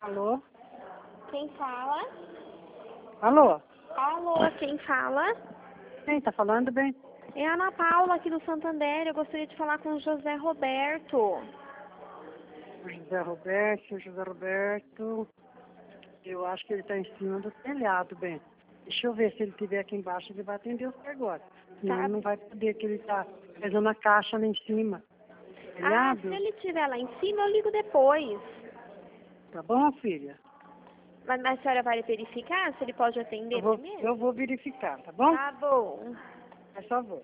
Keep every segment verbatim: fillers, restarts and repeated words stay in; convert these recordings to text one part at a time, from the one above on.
Alô? Quem fala? Alô? Alô, quem fala? Quem tá falando bem? É a Ana Paula, aqui do Santander. Eu gostaria de falar com o José Roberto. O José Roberto, o José Roberto. Eu acho que ele tá em cima do telhado, bem. Deixa eu ver se ele estiver aqui embaixo, ele vai atender você agora. Senão Tá. ele não vai poder, que ele tá fazendo a caixa lá em cima. Ah, se Telhado? ele estiver lá em cima, eu ligo depois. Tá bom, filha? Mas a senhora vai verificar se ele pode Eu atender vou, primeiro? eu vou verificar, tá bom? Tá bom. Por favor.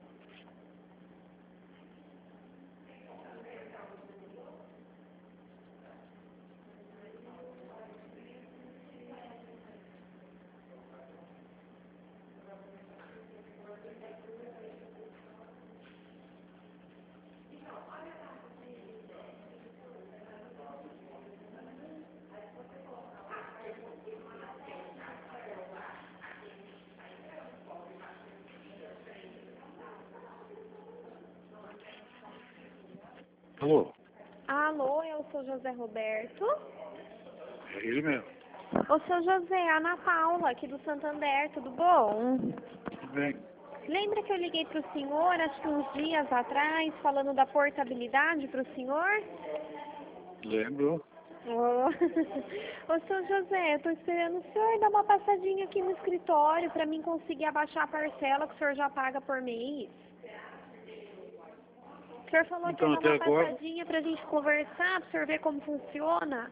Alô? Alô, eu sou José Roberto. É ele mesmo. Ô, seu José, Ana Paula, aqui do Santander, tudo bom? Tudo bem? Lembra que eu liguei para o senhor, acho que uns dias atrás, falando da portabilidade para o senhor? Lembro. Ô, Ô, seu José, eu tô esperando o senhor dar uma passadinha aqui no escritório para mim conseguir abaixar a parcela que o senhor já paga por mês. O senhor falou que ia Então, dar até uma agora... passadinha pra gente conversar, para o senhor ver como funciona.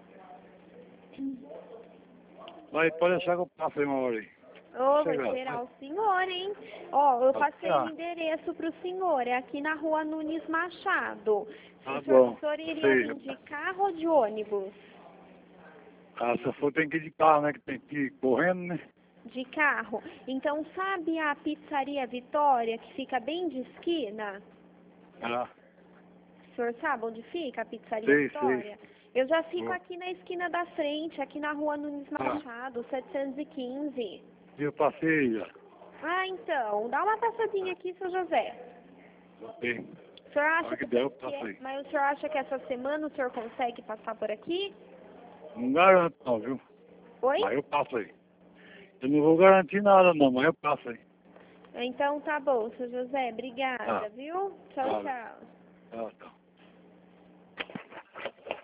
Mas pode achar que eu passo aí uma hora aí. Ô, vou Chega, esperar vai. o senhor, hein? Ó, eu Pode passei o esperar. endereço pro senhor, é aqui na rua Nunes Machado. Tá O senhor, bom. o senhor iria Sei. vir de carro ou de ônibus? Ah, se eu for, tem que ir de carro, né? Que tem que ir correndo, né? De carro. Então, sabe a pizzaria Vitória, que fica bem de esquina? Ah, O senhor sabe onde fica a pizzaria sei, Vitória? sei. Eu já fico Bom. aqui na esquina da frente, aqui na rua Nunes Ah, Machado, setecentos e quinze. eu passei já. Ah, então, dá uma passadinha aqui, seu José. Ok. O senhor A acha hora que que, der, eu que passo é- aí. mas o senhor acha que essa semana o senhor consegue passar por aqui? Não garanto não, viu? Oi? Mas eu passo aí. Eu não vou garantir nada não, mas eu passo aí. Então tá bom, seu José. Obrigada, Tá. viu? Tchau, Tá. tchau. Tá, tá.